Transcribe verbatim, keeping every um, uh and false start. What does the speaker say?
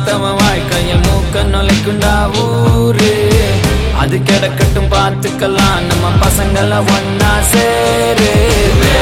மத்தவன் வாழ்க்கைய மூக்க நுழைக்குண்டா ஊரு. அது கிடக்கட்டும் பார்த்துக்கலாம் நம்ம பசங்கள ஒன்னா சேரு.